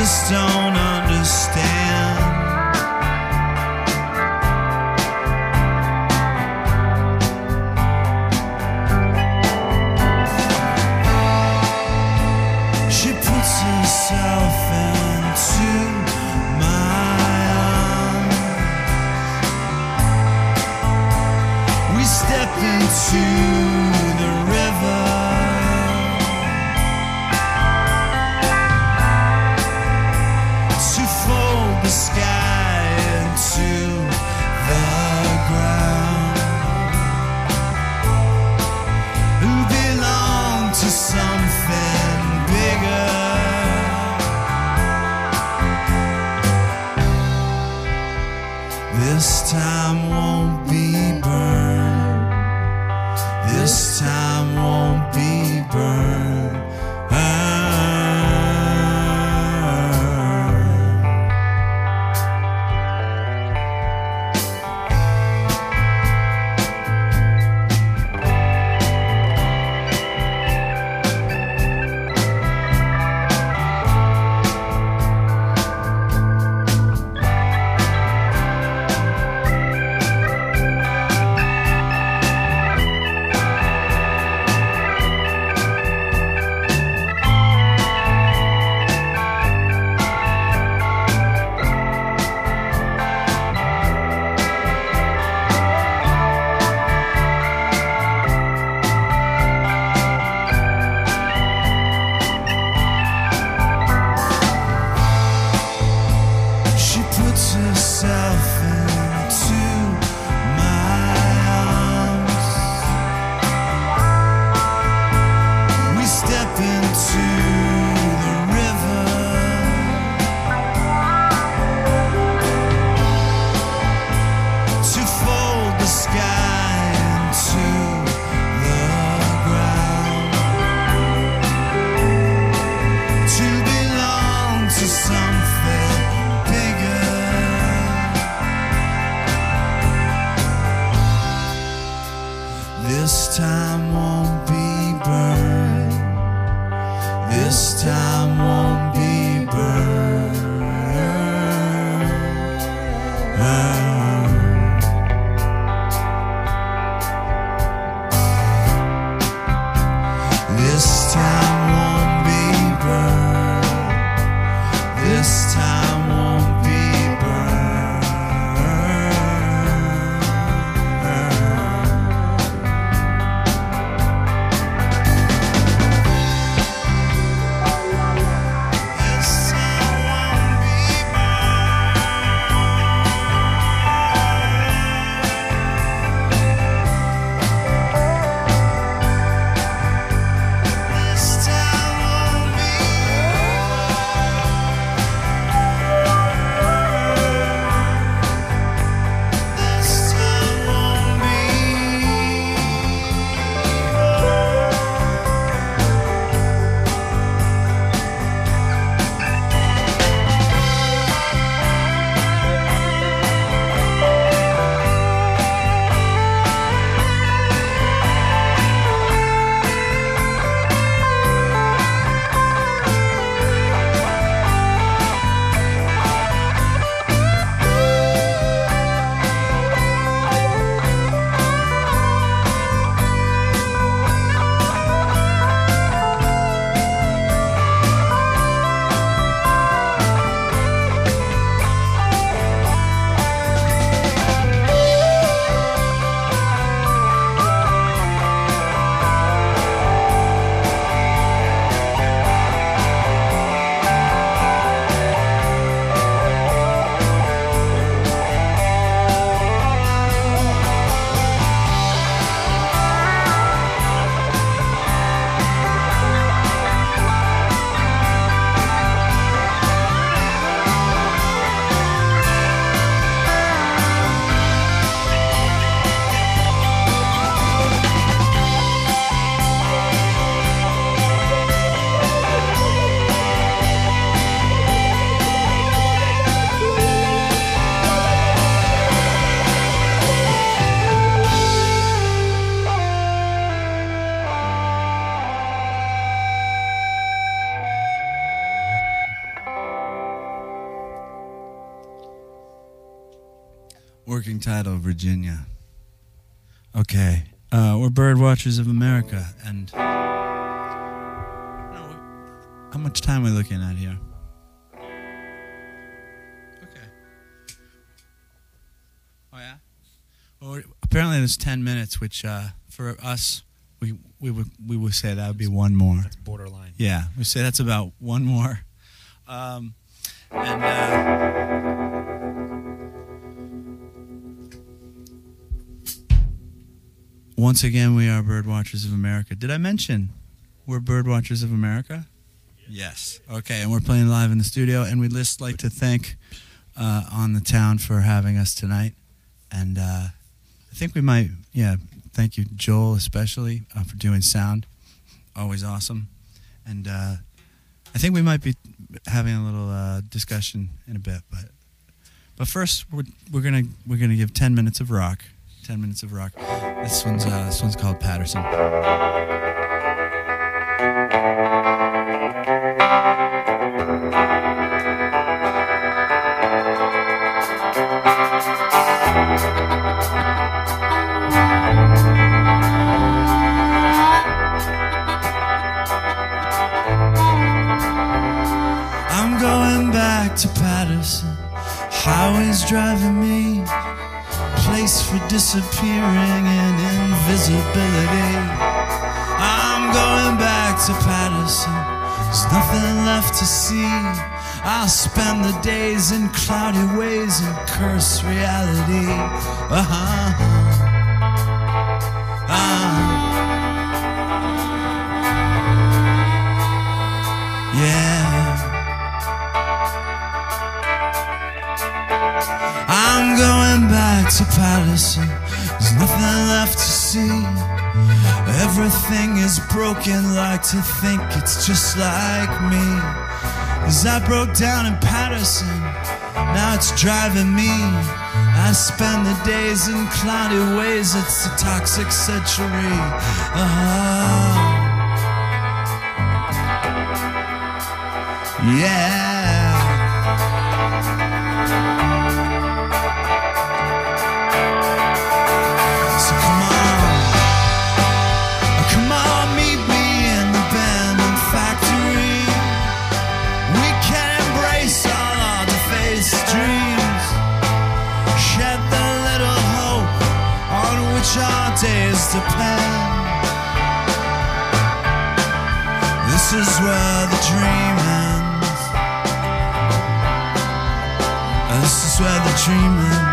just don't understand. She puts herself into my arms. We step into the river. To fold Working title, Virginia. Okay, we're Bird Watchers of America, and how much time are we looking at here? Okay. Oh yeah. Well, apparently there's 10 minutes, which for us, we would say that would be one more. That's borderline. Yeah, we say that's about one more, once again, we are Bird Watchers of America. Did I mention we're Bird Watchers of America? Yes. Okay, and we're playing live in the studio, and we'd just like to thank On the Town for having us tonight. And I think we might, thank you, Joel, especially, for doing sound. Always awesome. And I think we might be having a little discussion in a bit, but first we're gonna give 10 minutes of rock. 10 minutes of rock. This one's called Patterson. I'm going back to Patterson. Highway's driving me. Place for disappearing and invisibility. I'm going back to Patterson. There's nothing left to see. I'll spend the days in cloudy ways and curse reality. I'm going back to Patterson. There's nothing left to see. Everything is broken, like to think it's just like me. As I broke down in Patterson, now it's driving me. I spend the days in cloudy ways, it's a toxic century. Yeah. Our days depend. This is where the dream ends. This is where the dream ends.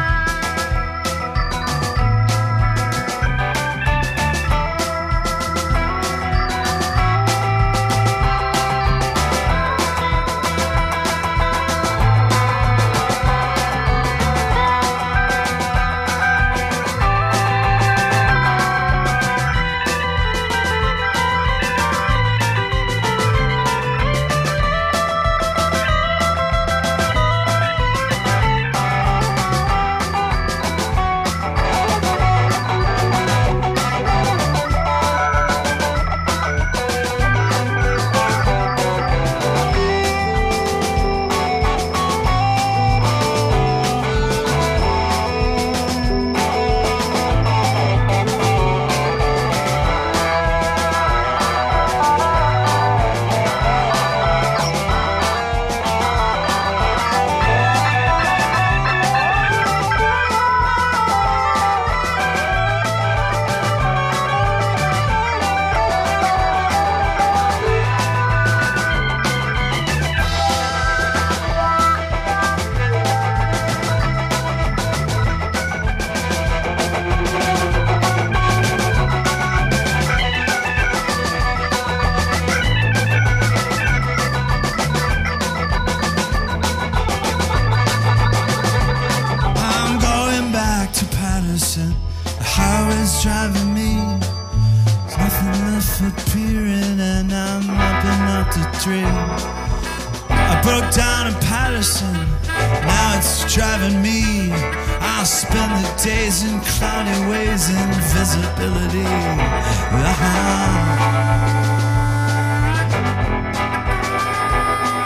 Driving me, there's nothing left for peering, and I'm mopping up the tree. I broke down in Patterson, now it's driving me. I'll spend the days in cloudy ways, invisibility.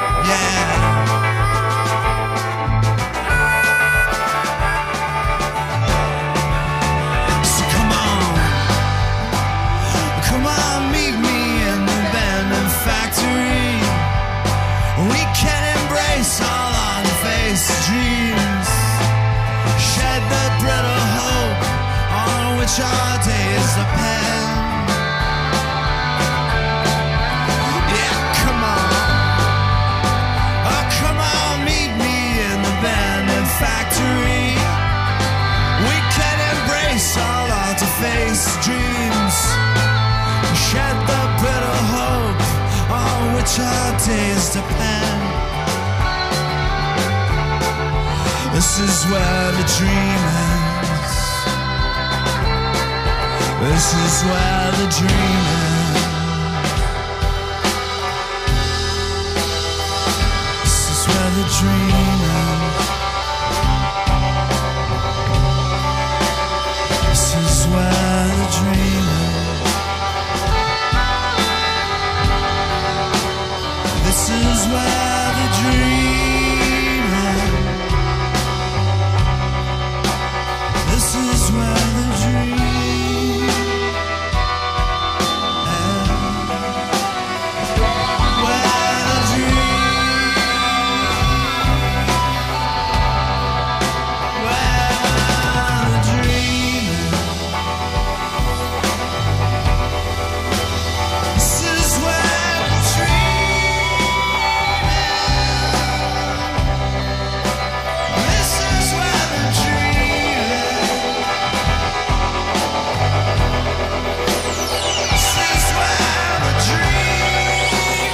Yeah. which our days depend. Yeah, come on, meet me in the abandoned factory. We can embrace all our defaced dreams, shed the bitter hope on which our days depend. This is where the dream ends. This is where the dream ends. This is where the dream ends. This is where the dream ends. This is where the dream ends. This is where the dream ends. Where the dream, where the dream ends. This is where the dream ends. This is where the dream ends. This is where the dream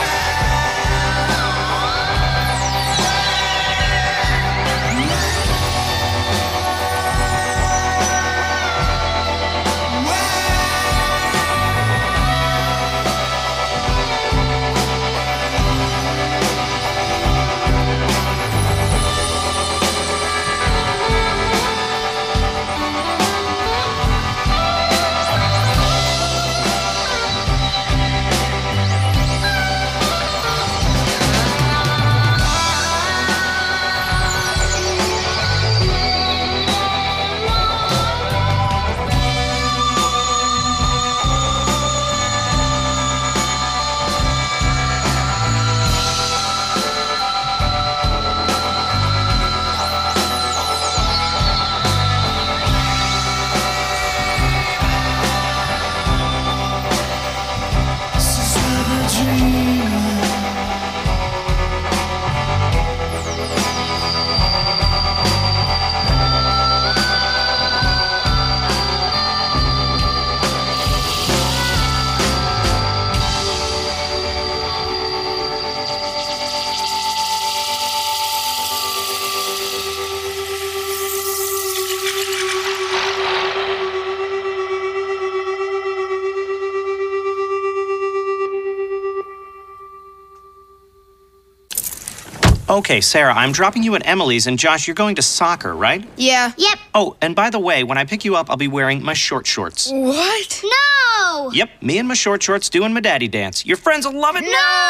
Okay, Sarah, I'm dropping you at Emily's, and Josh, you're going to soccer, right? Yeah. Yep. Oh, and by the way, when I pick you up, I'll be wearing my short shorts. What? No! Yep, me and my short shorts doing my daddy dance. Your friends will love it.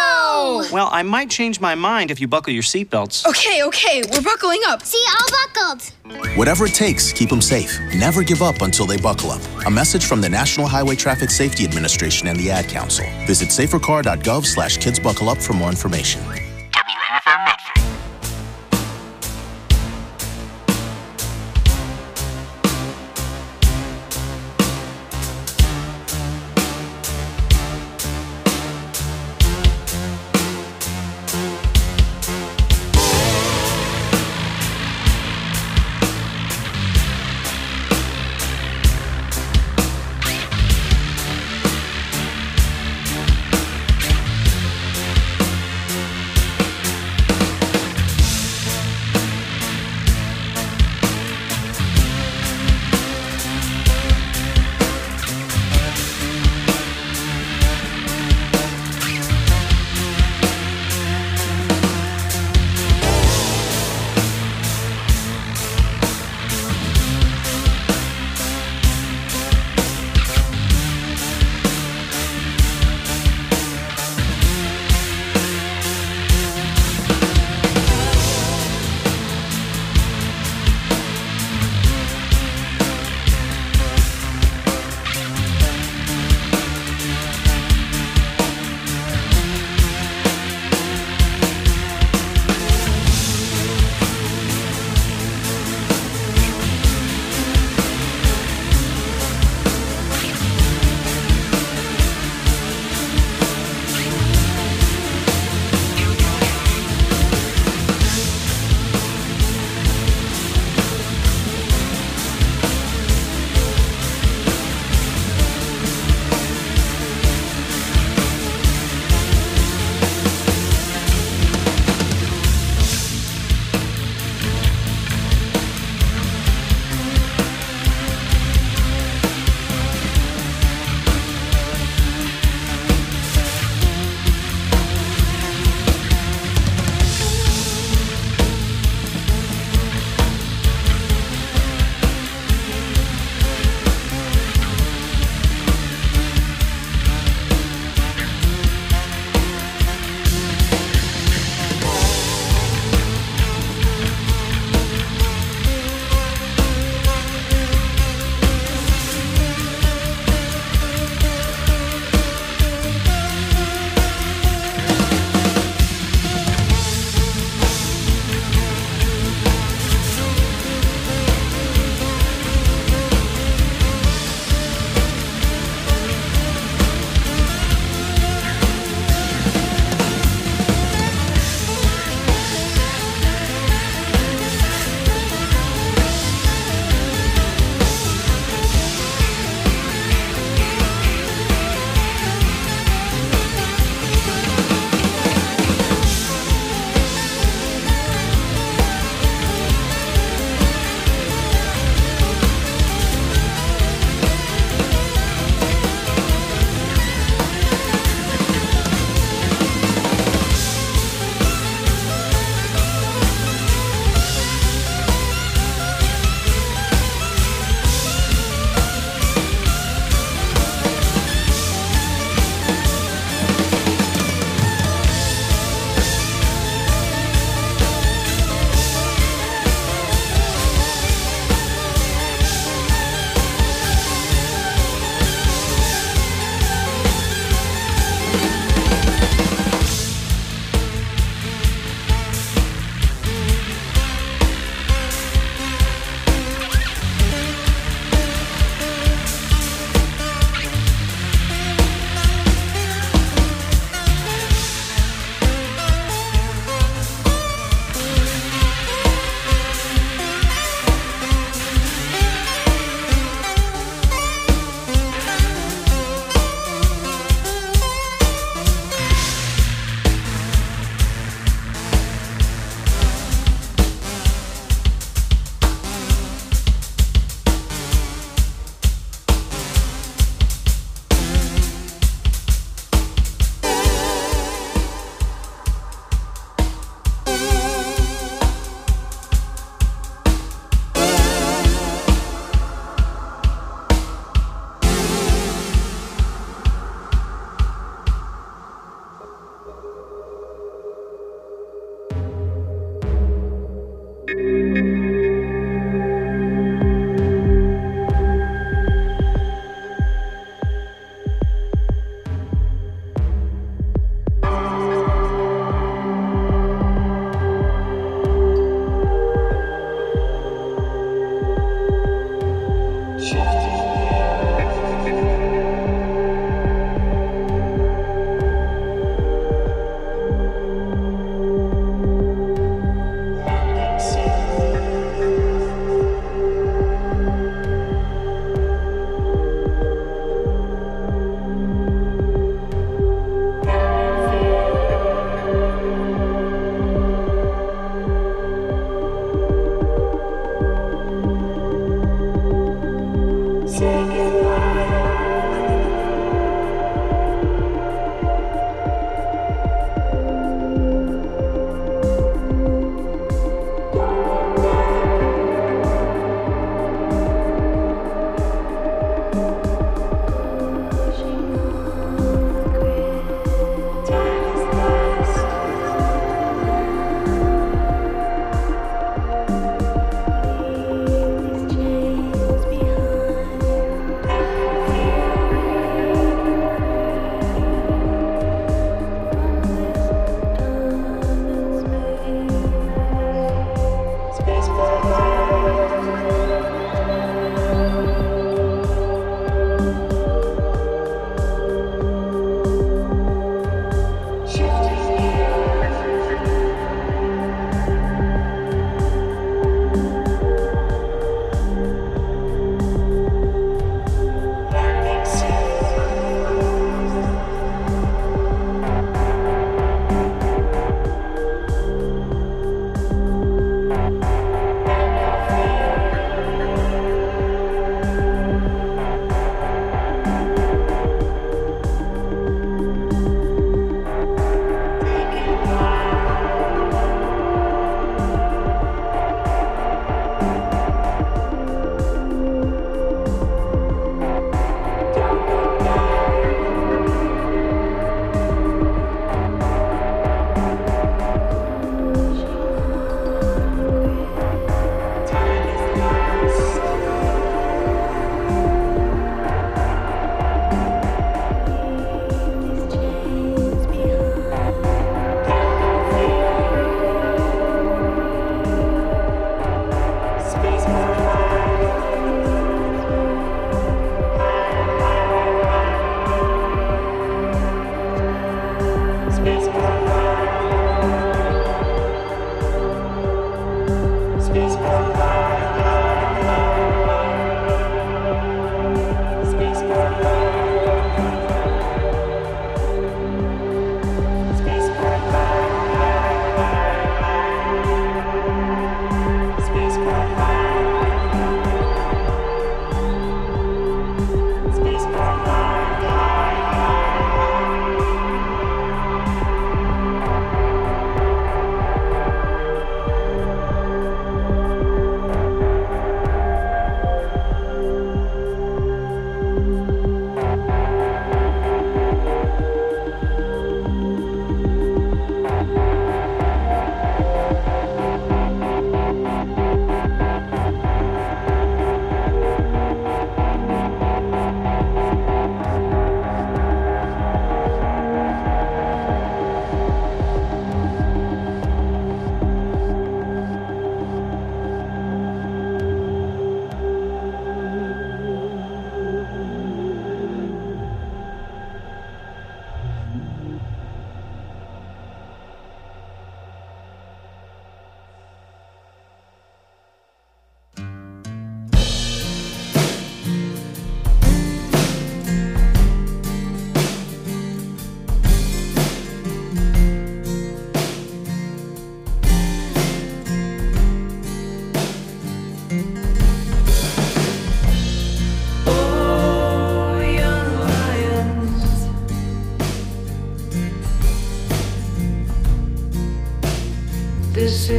No! Well, I might change my mind if you buckle your seatbelts. Okay, we're buckling up. See, all buckled. Whatever it takes, keep them safe. Never give up until they buckle up. A message from the National Highway Traffic Safety Administration and the Ad Council. Visit safercar.gov/kidsbuckleup for more information. WFM Medford.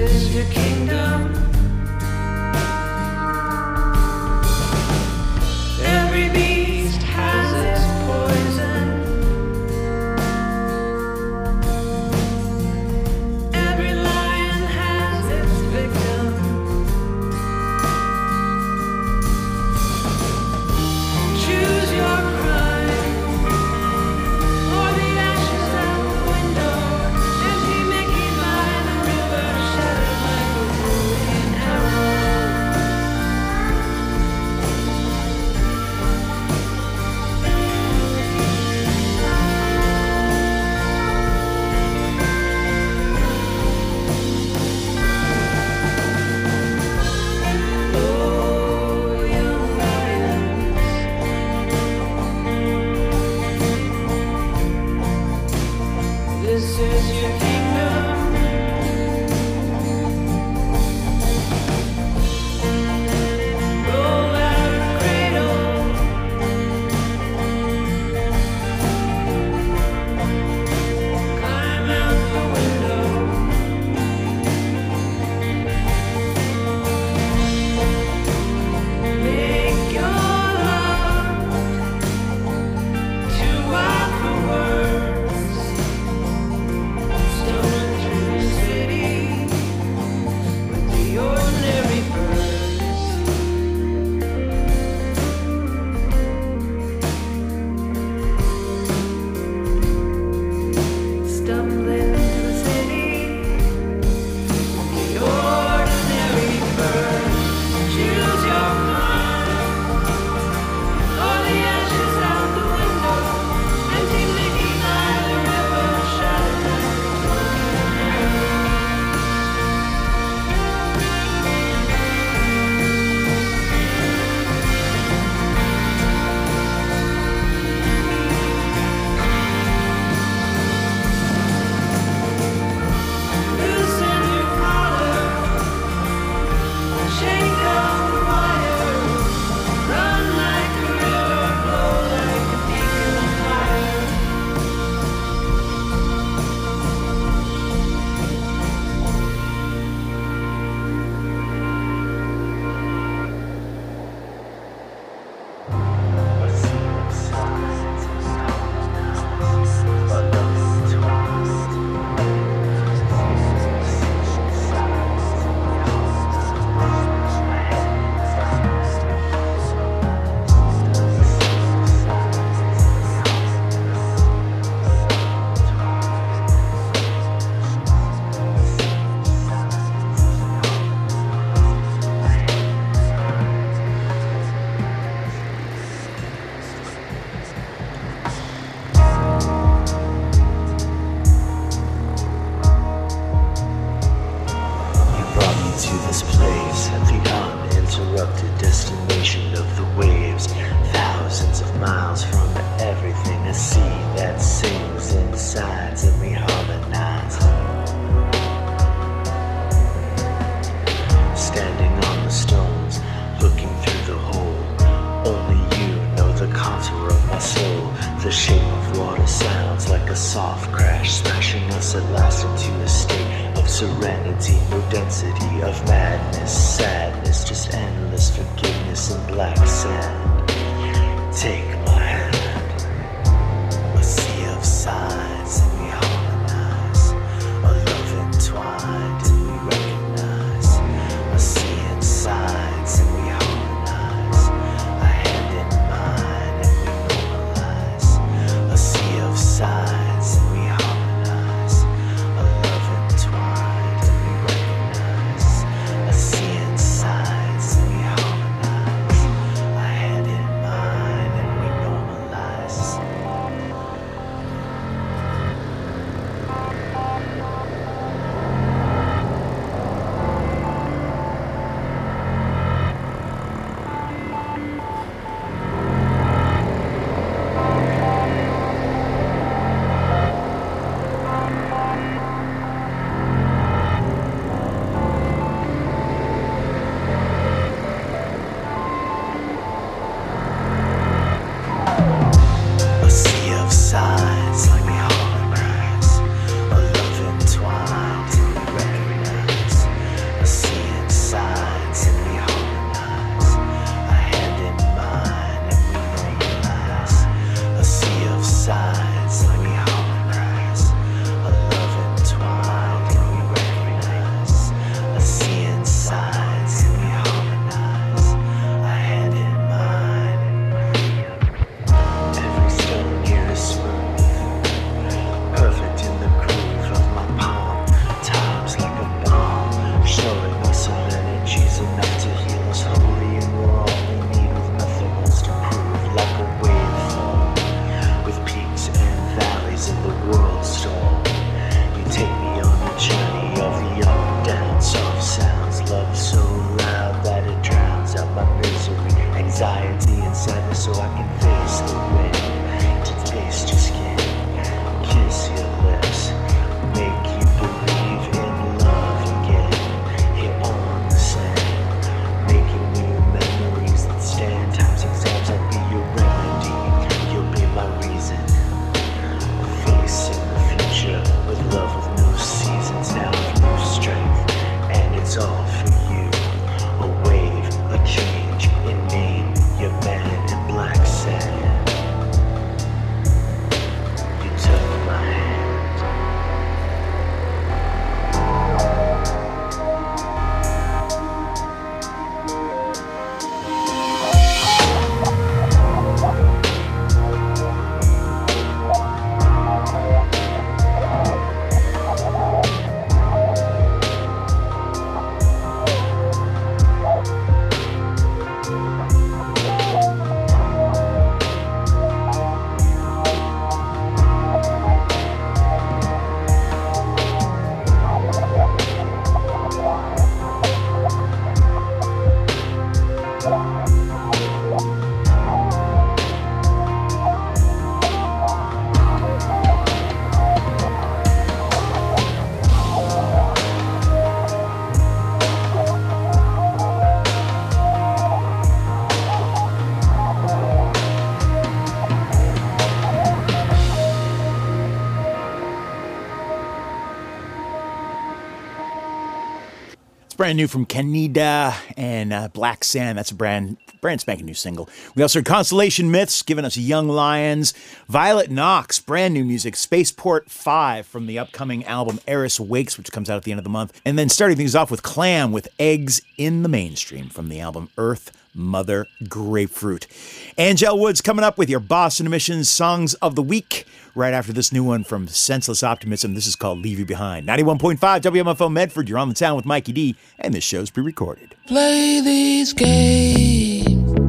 is your kingdom. Every beast has its poison. Every lion has its victim. Choose your crime, or the ashes out the window. Empty Mickey by the river, shattered like a broken arrow. Oh, young lions, this is your kingdom. Roll out of cradle, climb out the window. Make your love to wild the words. Storming through the city with the ordinary birds. Stumbling into the city with the ordinary birds. Choose your mind, or the ashes out the window. Empty Mickey by the river, shattered like a broken arrow. Loosen your collar, shake off the wire. Run like a river, blow like a beacon of fire. You brought me to this place, the uninterrupted destination of the waves. Thousands of miles from everything, a sea that sings inside and we harmonize. Standing on the stones, looking through the hole. Only you know the contour of my soul. The shape of water sounds like a soft crash, smashing us at last into a state of serenity. No density of madness, sadness, just endless forgiveness and black sand. Take my hand, a sea of signs, and we harmonize. A love entwined, and we recognize. A sea in signs, and we harmonize. A hand in mine, and we normalize. A sea of signs, and we harmonize. A love entwined, and we recognize. A sea in signs, and we harmonize. A hand in mine, and we brand new from Kaneda and Black Sand. That's a brand spanking new single. We also heard Constellation Myths giving us Young Lions. Violet Knox, brand new music, Spaceport 5 from the upcoming album Eris Wakes, which comes out at the end of the month. And then starting things off with Clam with Eggs in the Mainstream from the album Earth, Mother, Grapefruit. Angel Woods coming up with your Boston Emissions Songs of the Week right after this new one from Senseless Optimism. This is called Leave You Behind. 91.5 WMFO Medford, you're on the town with Mikey D, and this show's pre-recorded. Play these games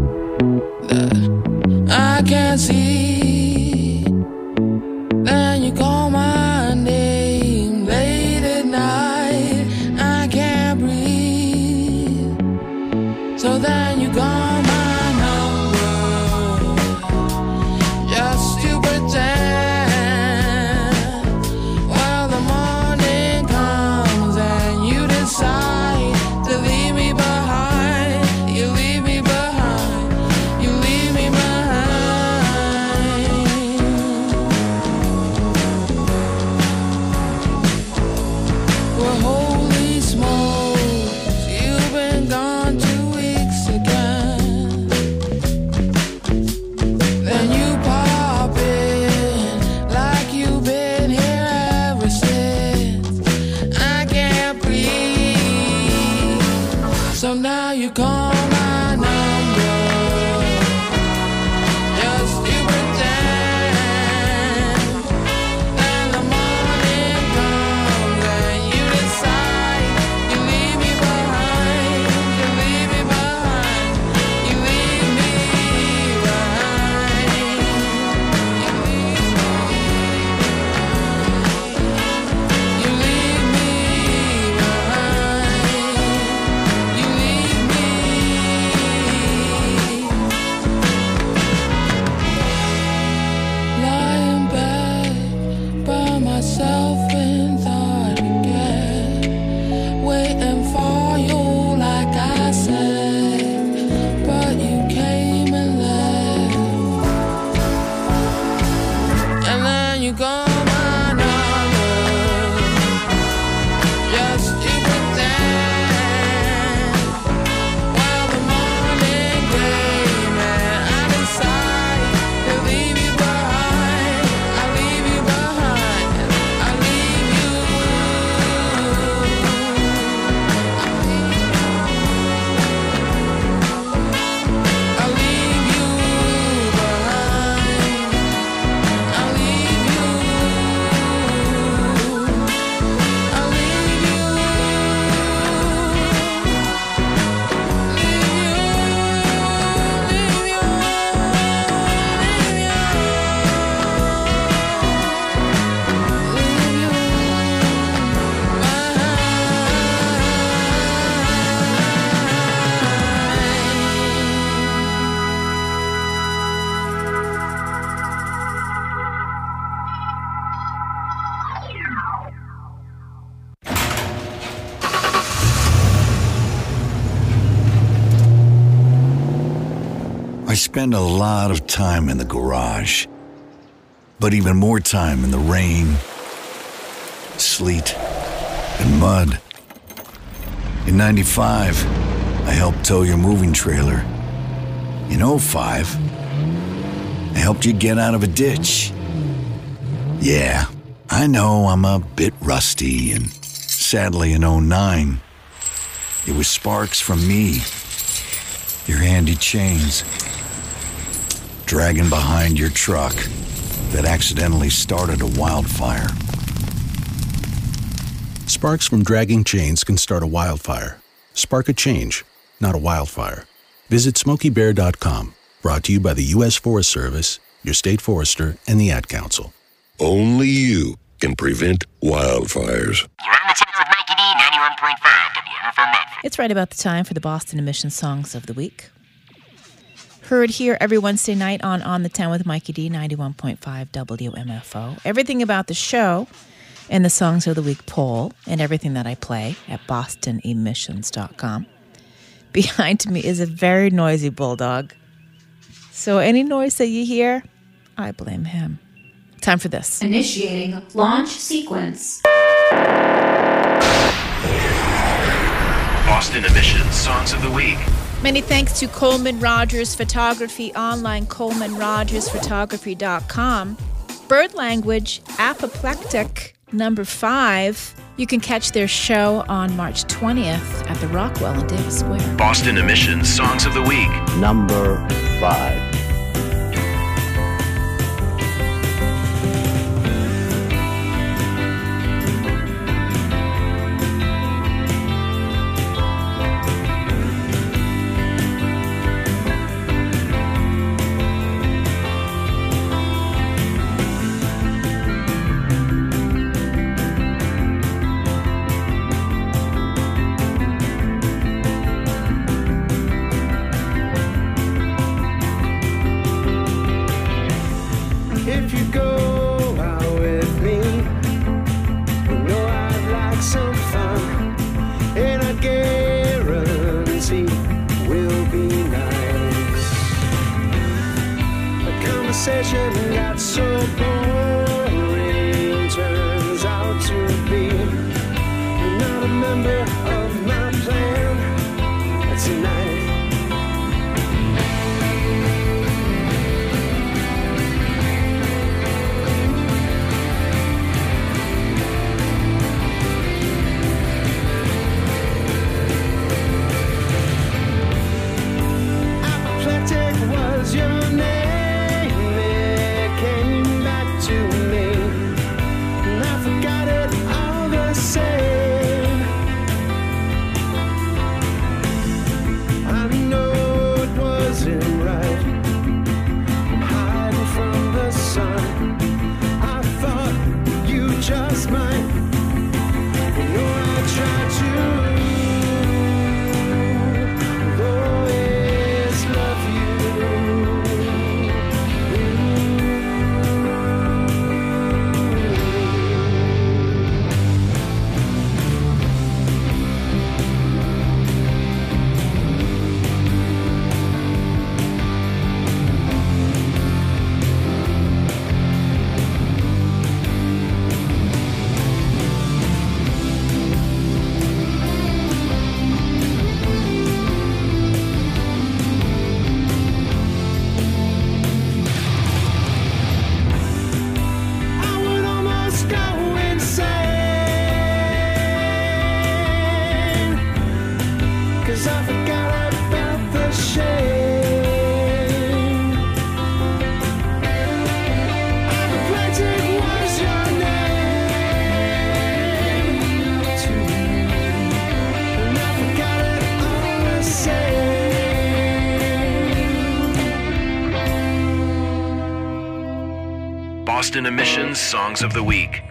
that I can't see. Then you call my name late at night. I can't breathe. So then you call my number just to pretend. Well, the morning comes and you decide to leave me behind. You leave me behind. You leave me behind. Well, holy smokes, you've been gone 2 weeks again. Then you pop in like you've been here ever since. I can't breathe. So now you call my number just to pretend. And the morning comes and you decide you leave me behind. You leave me behind. You leave me behind. You leave me. You leave me behind. You leave me. Lie in bed by myself in thought again, waiting for you like I said, but you came and left, and then you call my number just to pretend. Well, the morning came and I decide to leave you behind. I leave you behind. I leave you. I leave you behind. I leave you. I leave you. I spend a lot of time in the garage, but even more time in the rain, sleet, and mud. In '95, I helped tow your moving trailer. In '05, I helped you get out of a ditch. Yeah, I know I'm a bit rusty, and sadly in '09, it was sparks from me, your handy chains, dragging behind your truck that accidentally started a wildfire. Sparks from dragging chains can start a wildfire. Spark a change, not a wildfire. Visit SmokeyBear.com. Brought to you by the U.S. Forest Service, your state forester, and the Ad Council. Only you can prevent wildfires. You're on the time with Mikey D, 91.5 WMFO Medford. It's right about the time for the Boston Emissions Songs of the Week. Heard here every Wednesday night on the Town with Mikey D, 91.5 WMFO. Everything about the show and the Songs of the Week poll and everything that I play at bostonemissions.com. Behind me is a very noisy bulldog. So any noise that you hear, I blame him. Time for this. Initiating launch sequence. Boston Emissions Songs of the Week. Many thanks to Coleman Rogers Photography online, ColemanRogersPhotography.com. Bird Language, Apoplectic, number 5. You can catch their show on March 20th at the Rockwell in Davis Square. Boston Emissions Songs of the Week. Number 5. If you go out with me, you know I'd like some fun, and I guarantee we'll be nice. The conversation got so boring, turns out to be you're not a member of my plan tonight. Was your name? It came back to me, and I forgot it all the same. I know it wasn't right, hiding from the sun. I thought you just might. You know I tried to. Boston Emissions Songs of the Week.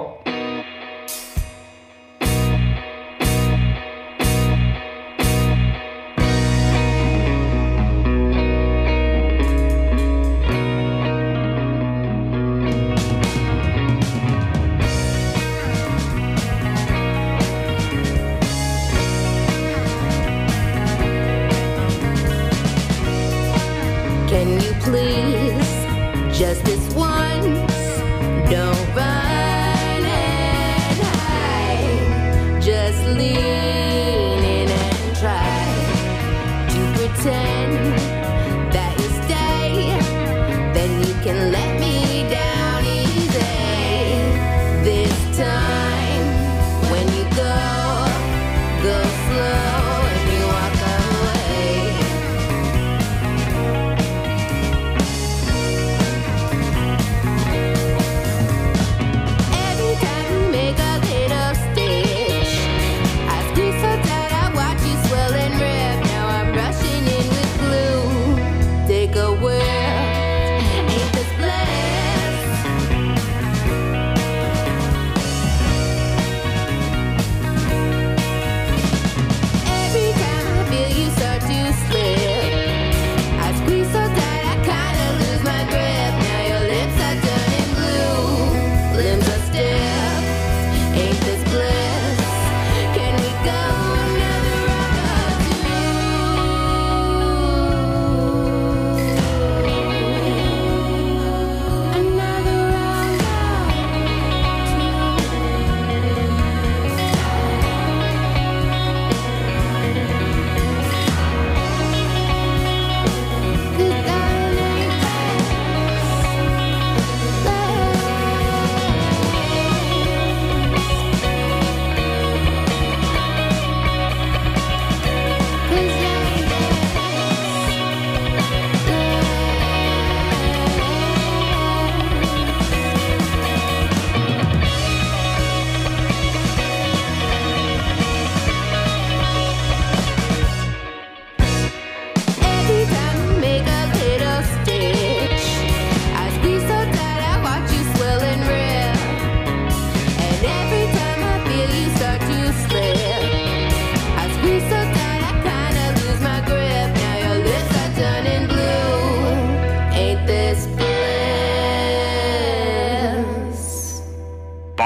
Can you please, just this once, don't run and hide. Just lean in and try to pretend that you stay. Then you can let me down easy. This time, when you go slow and you walk away. Every time you make a little stitch, I squeeze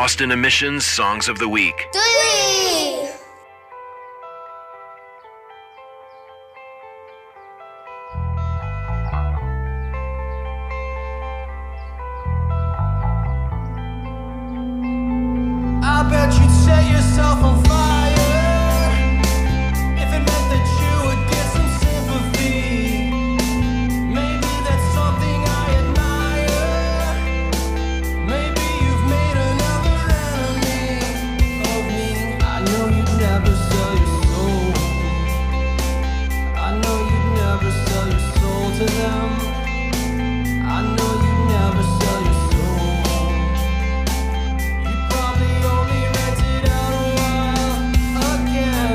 Boston Emissions Songs of the Week. 3. I bet you'd set yourself on fire if it meant that you would get some sympathy. Maybe that's something I admire. Maybe you've made another enemy of me. I know you'd never sell your soul. I know you'd never sell your soul to them. I know you'd never sell your soul. Probably only rent it out a while again.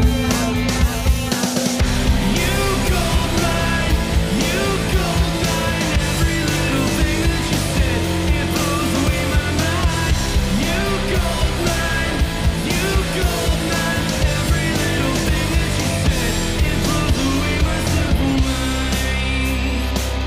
You gold mine, every little thing that you said, it blows away my mind. You gold mine, every little thing that you said, it blows away my simple mind.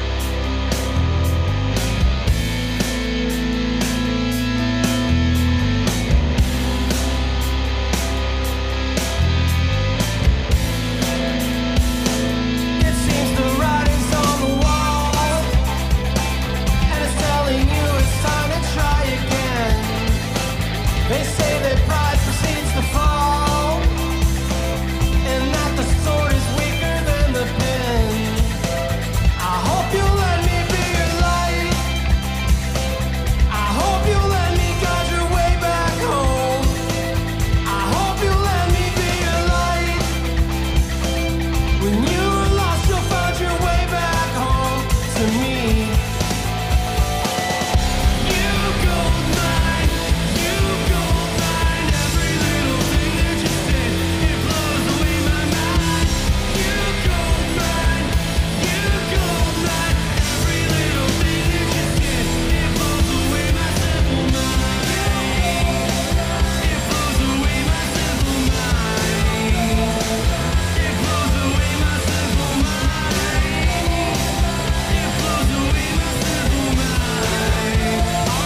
It seems the writing's on the wall, and it's telling you it's time to try again. They say that pride precedes the fall, and that the sword is weaker than the pen. I hope you'll let me be your light. I hope you'll let me guide your way back home. I hope you'll let me be your light. When you are lost, you'll find your way back home to me. You gold mine, every little thing that you said, it blows away my mind. You gold mine, every little thing that you said, it blows away my simple mind. It blows away my simple mind. It blows away my simple mind. It blows away my simple mind.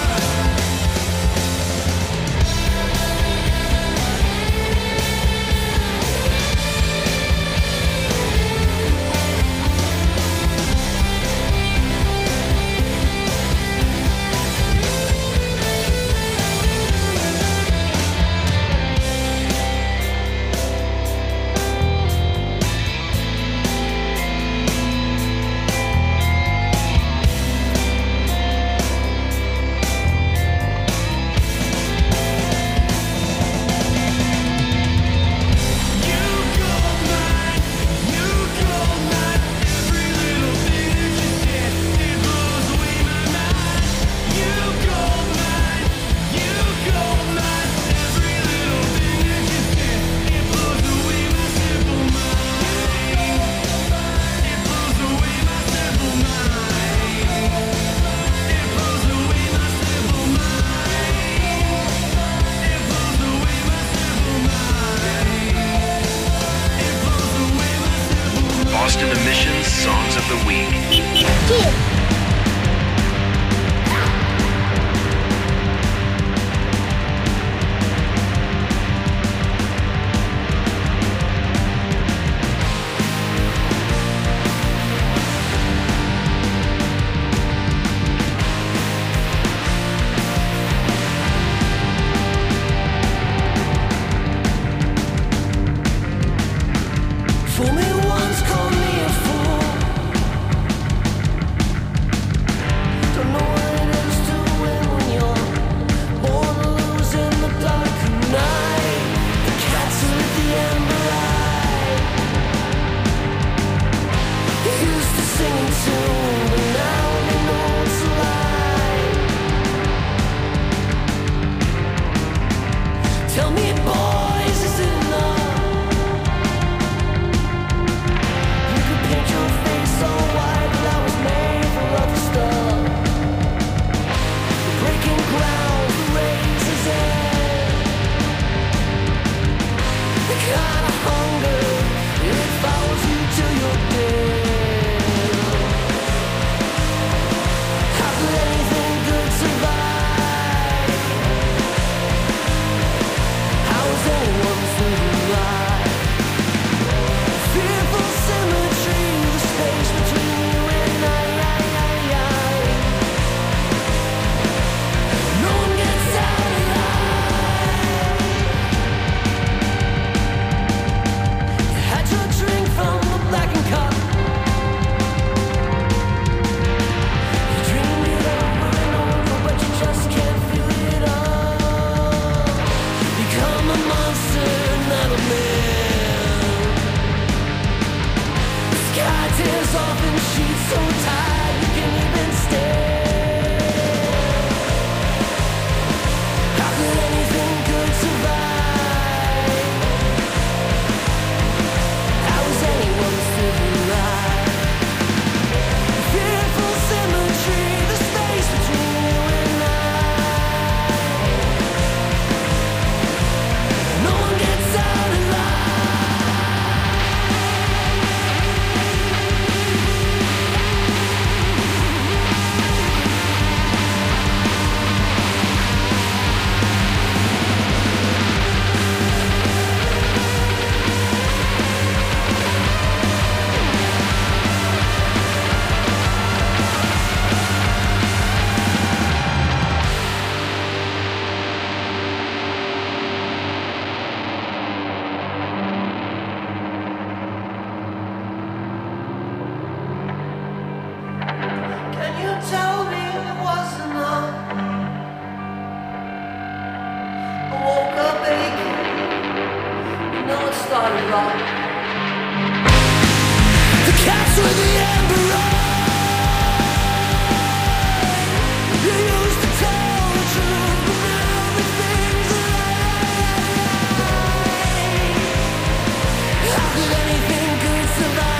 Boston Emissions Songs of the Week. Fool me once, call me a fool. soften sheets so tight you can even stay. How could anything good survive? How is anyone still alive? Fearful symmetry, the space between you and I. No one gets out alive. Can you tell me it wasn't love? I woke up aching. You know it started wrong. The cats with the emperor. You used to tell the truth, but now everything's a lie. How could anything good survive?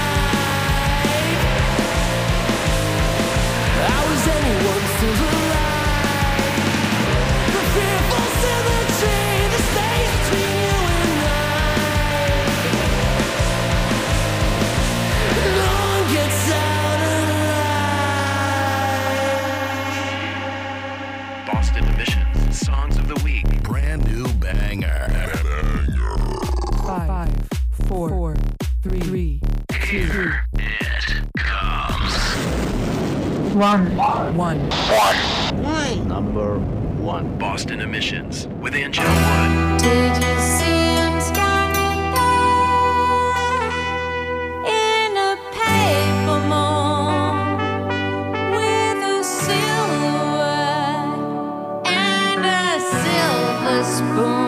How is anyone still alive? The fearful symmetry, the space between you and I. No one gets out alive. Boston Emissions Songs of the Week. Brand new banger. 5, 4, 3, 2. It comes. 1. Number 1. Boston Emissions with Angel Wood. Did you see him standing there in a paper mold with a silhouette and a silver spoon?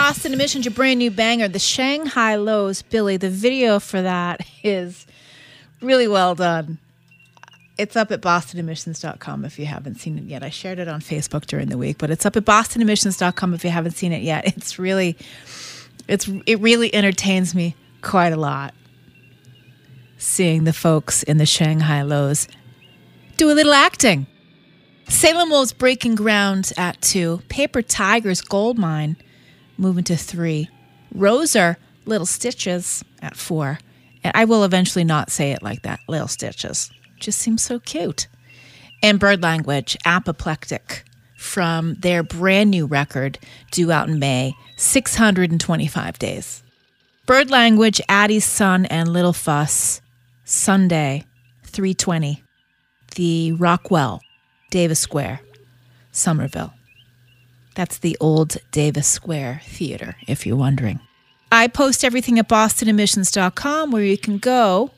Boston Emissions, your brand new banger, the Shanghai Lows. Billy, the video for that is really well done. It's up at bostonemissions.com if you haven't seen it yet. I shared it on Facebook during the week, but it's up at bostonemissions.com if you haven't seen it yet. It really entertains me quite a lot seeing the folks in the Shanghai Lows do a little acting. Salem Wolves breaking ground at 2. Paper Tigers Gold Mine moving to 3. Roser Little Stitches at 4. And I will eventually not say it like that, Little Stitches. Just seems so cute. And Bird Language, Apoplectic, from their brand new record due out in May, 625 Days. Bird Language, Addie's Son and Little Fuss, Sunday, 3:20. The Rockwell, Davis Square, Somerville. That's the old Davis Square Theater, if you're wondering. I post everything at bostonemissions.com where you can go,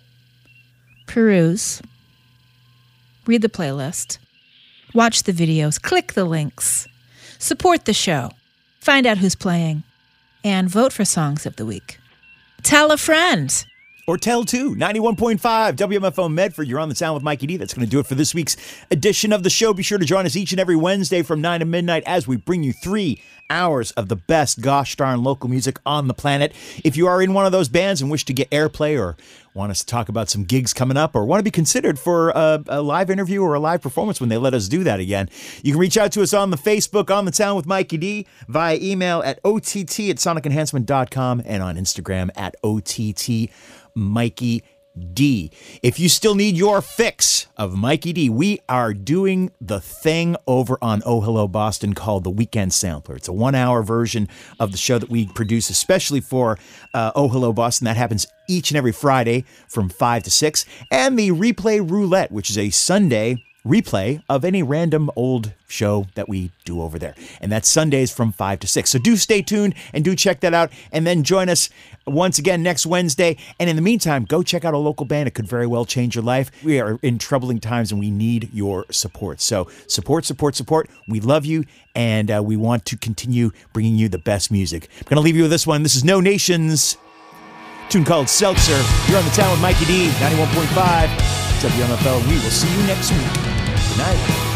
peruse, read the playlist, watch the videos, click the links, support the show, find out who's playing, and vote for Songs of the Week. Tell a friend. Or tell two. 91.5 WMFO Medford. You're on the sound with Mikey D. That's going to do it for this week's edition of the show. Be sure to join us each and every Wednesday from 9 to midnight as we bring you 3 hours of the best gosh darn local music on the planet. If you are in one of those bands and wish to get airplay or want us to talk about some gigs coming up or want to be considered for a live interview or a live performance when they let us do that again, you can reach out to us on the Facebook, On the Town with Mikey D, via email at ott@sonicenhancement.com and on Instagram at OTT Mikey D. If you still need your fix of Mikey D, we are doing the thing over on Oh Hello Boston called the Weekend Sampler. It's a 1-hour version of the show that we produce especially for Oh Hello Boston. That happens each and every Friday from 5 to 6. And the Replay Roulette, which is a Sunday replay of any random old show that we do over there. And that's Sundays from 5 to 6. So do stay tuned and do check that out. And then join us once again next Wednesday. And in the meantime, go check out a local band. It could very well change your life. We are in troubling times and we need your support. So support, support, support. We love you and we want to continue bringing you the best music. I'm going to leave you with this one. This is No Nations, tune called Seltzer. You're on the Town with Mikey D, 91.5 WMFL. We will see you next week. Good night.